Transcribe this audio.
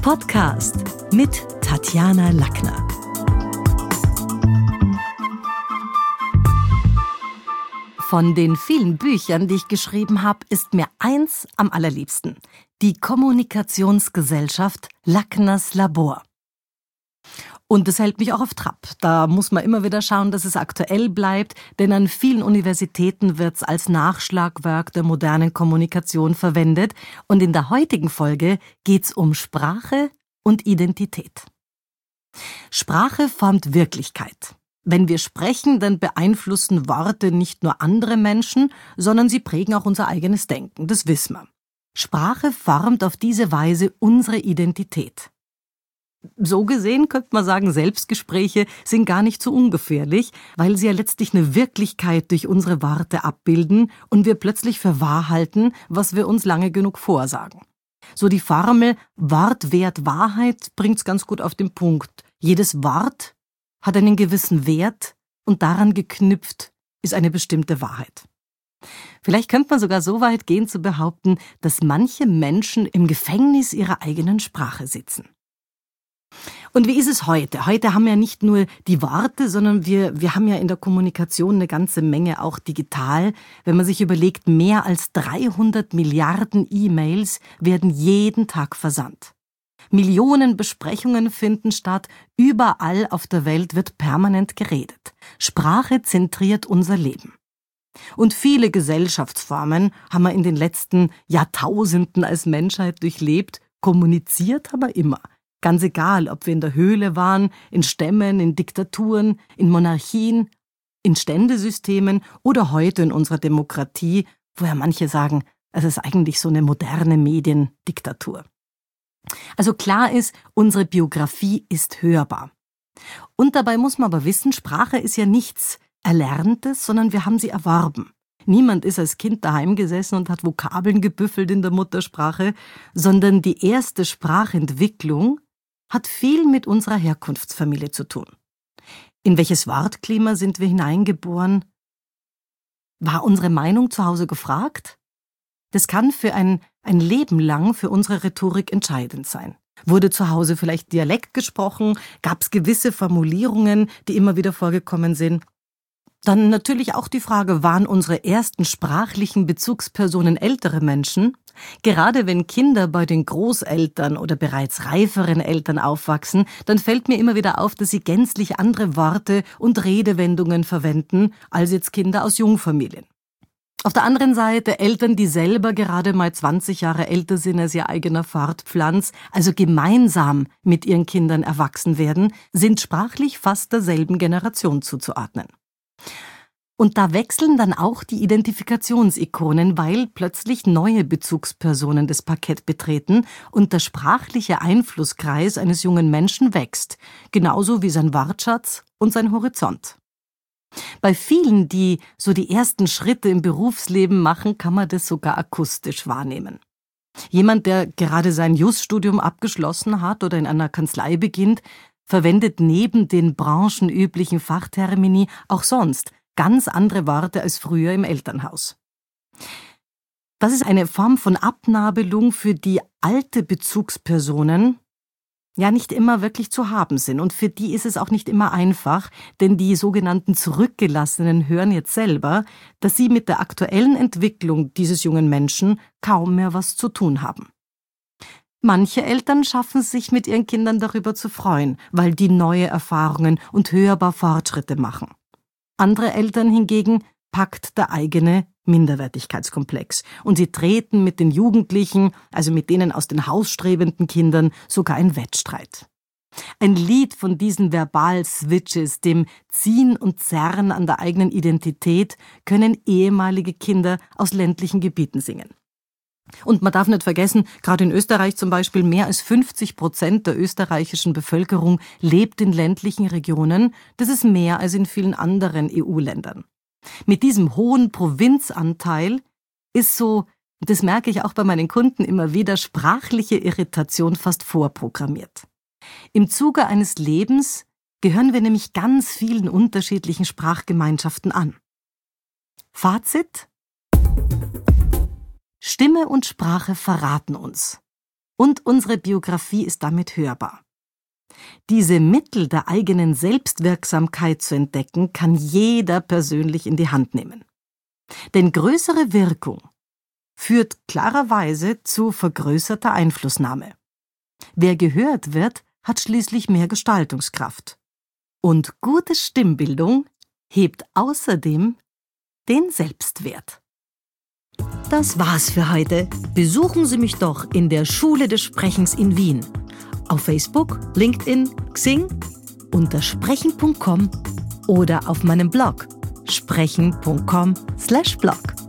Podcast mit Tatjana Lackner. Von den vielen Büchern, die ich geschrieben habe, ist mir eins am allerliebsten: die Kommunikationsgesellschaft Lackners Labor. Und das hält mich auch auf Trab. Da muss man immer wieder schauen, dass es aktuell bleibt, denn an vielen Universitäten wird es als Nachschlagwerk der modernen Kommunikation verwendet. Und in der heutigen Folge geht es um Sprache und Identität. Sprache formt Wirklichkeit. Wenn wir sprechen, dann beeinflussen Worte nicht nur andere Menschen, sondern sie prägen auch unser eigenes Denken. Das wissen wir. Sprache formt auf diese Weise unsere Identität. So gesehen könnte man sagen, Selbstgespräche sind gar nicht so ungefährlich, weil sie ja letztlich eine Wirklichkeit durch unsere Worte abbilden und wir plötzlich für wahr halten, was wir uns lange genug vorsagen. So die Formel Wort wert Wahrheit bringt's ganz gut auf den Punkt. Jedes Wort hat einen gewissen Wert und daran geknüpft ist eine bestimmte Wahrheit. Vielleicht könnte man sogar so weit gehen zu behaupten, dass manche Menschen im Gefängnis ihrer eigenen Sprache sitzen. Und wie ist es heute? Heute haben wir ja nicht nur die Worte, sondern wir haben ja in der Kommunikation eine ganze Menge auch digital. Wenn man sich überlegt, mehr als 300 Milliarden E-Mails werden jeden Tag versandt. Millionen Besprechungen finden statt, überall auf der Welt wird permanent geredet. Sprache zentriert unser Leben. Und viele Gesellschaftsformen haben wir in den letzten Jahrtausenden als Menschheit durchlebt, kommuniziert aber immer. Ganz egal, ob wir in der Höhle waren, in Stämmen, in Diktaturen, in Monarchien, in Ständesystemen oder heute in unserer Demokratie, wo ja manche sagen, es ist eigentlich so eine moderne Mediendiktatur. Also klar ist, unsere Biografie ist hörbar. Und dabei muss man aber wissen, Sprache ist ja nichts Erlerntes, sondern wir haben sie erworben. Niemand ist als Kind daheim gesessen und hat Vokabeln gebüffelt in der Muttersprache, sondern die erste Sprachentwicklung hat viel mit unserer Herkunftsfamilie zu tun. In welches Wortklima sind wir hineingeboren? War unsere Meinung zu Hause gefragt? Das kann für ein Leben lang für unsere Rhetorik entscheidend sein. Wurde zu Hause vielleicht Dialekt gesprochen? Gab es gewisse Formulierungen, die immer wieder vorgekommen sind? Dann natürlich auch die Frage, waren unsere ersten sprachlichen Bezugspersonen ältere Menschen? Gerade wenn Kinder bei den Großeltern oder bereits reiferen Eltern aufwachsen, dann fällt mir immer wieder auf, dass sie gänzlich andere Worte und Redewendungen verwenden als jetzt Kinder aus Jungfamilien. Auf der anderen Seite Eltern, die selber gerade mal 20 Jahre älter sind als ihr eigener Fortpflanz, also gemeinsam mit ihren Kindern erwachsen werden, sind sprachlich fast derselben Generation zuzuordnen. Und da wechseln dann auch die Identifikationsikonen, weil plötzlich neue Bezugspersonen das Parkett betreten und der sprachliche Einflusskreis eines jungen Menschen wächst, genauso wie sein Wortschatz und sein Horizont. Bei vielen, die so die ersten Schritte im Berufsleben machen, kann man das sogar akustisch wahrnehmen. Jemand, der gerade sein Jus-Studium abgeschlossen hat oder in einer Kanzlei beginnt, verwendet neben den branchenüblichen Fachtermini auch sonst ganz andere Worte als früher im Elternhaus. Das ist eine Form von Abnabelung, für die alte Bezugspersonen ja nicht immer wirklich zu haben sind. Und für die ist es auch nicht immer einfach, denn die sogenannten Zurückgelassenen hören jetzt selber, dass sie mit der aktuellen Entwicklung dieses jungen Menschen kaum mehr was zu tun haben. Manche Eltern schaffen es sich mit ihren Kindern darüber zu freuen, weil die neue Erfahrungen und hörbar Fortschritte machen. Andere Eltern hingegen packt der eigene Minderwertigkeitskomplex und sie treten mit den Jugendlichen, also mit denen aus den hausstrebenden Kindern, sogar in Wettstreit. Ein Lied von diesen Verbal-Switches, dem Ziehen und Zerren an der eigenen Identität, können ehemalige Kinder aus ländlichen Gebieten singen. Und man darf nicht vergessen, gerade in Österreich zum Beispiel, mehr als 50% der österreichischen Bevölkerung lebt in ländlichen Regionen. Das ist mehr als in vielen anderen EU-Ländern. Mit diesem hohen Provinzanteil ist so, das merke ich auch bei meinen Kunden immer wieder, sprachliche Irritation fast vorprogrammiert. Im Zuge eines Lebens gehören wir nämlich ganz vielen unterschiedlichen Sprachgemeinschaften an. Fazit: Stimme und Sprache verraten uns. und unsere Biografie ist damit hörbar. Diese Mittel der eigenen Selbstwirksamkeit zu entdecken, kann jeder persönlich in die Hand nehmen. Denn größere Wirkung führt klarerweise zu vergrößerter Einflussnahme. Wer gehört wird, hat schließlich mehr Gestaltungskraft. Und gute Stimmbildung hebt außerdem den Selbstwert. Das war's für heute. Besuchen Sie mich doch in der Schule des Sprechens in Wien. Auf Facebook, LinkedIn, Xing, unter sprechen.com oder auf meinem Blog sprechen.com/blog.